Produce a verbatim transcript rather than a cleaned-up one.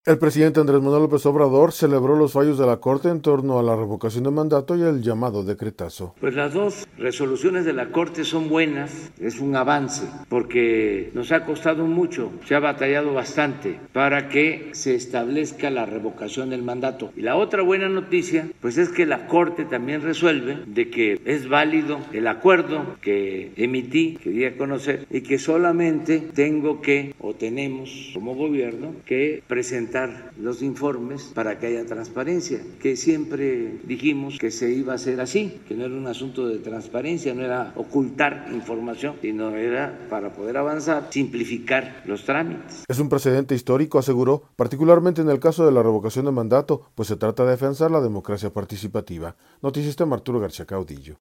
El presidente Andrés Manuel López Obrador celebró los fallos de la Corte en torno a la revocación de mandato y el llamado decretazo. Pues las dos resoluciones de la Corte son buenas, es un avance, porque nos ha costado mucho, se ha batallado bastante para que se establezca la revocación del mandato. Y la otra buena noticia, pues es que la Corte también resuelve de que es válido el acuerdo que emití, que di a conocer, y que solamente tengo que, o tenemos como gobierno, que presentar los informes para que haya transparencia, que siempre dijimos que se iba a hacer así, que no era un asunto de transparencia, no era ocultar información, sino era para poder avanzar, simplificar los trámites. Es un precedente histórico, aseguró, particularmente en el caso de la revocación de mandato, pues se trata de afianzar la democracia participativa. Noticias de Arturo García Caudillo.